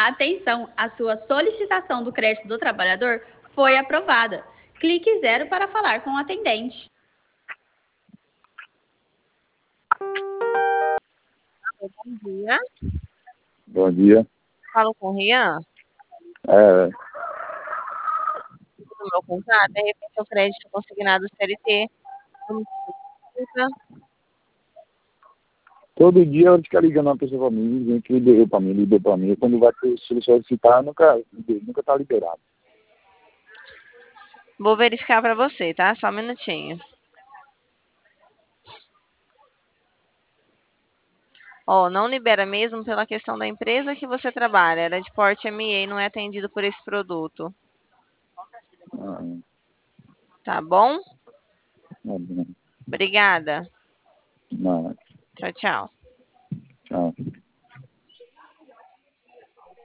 Atenção, a sua solicitação do crédito do trabalhador foi aprovada. Clique 0 para falar com o atendente. Bom dia. Bom dia. Falo com o Rian. É, Do meu contrato, de repente o crédito consignado CLT. Vamos consulta. todo dia eu fico ligando uma pessoa para mim, dizendo que liberou para mim. Quando vai se solicitar, nunca tá liberado. Vou verificar para você, tá? Só um minutinho. Ó, não libera mesmo pela questão da empresa que você trabalha. Ela é de porte ME, não é atendido por esse produto. Ah, Tá bom? não, Obrigada. não, Tchau, tchau. tchau.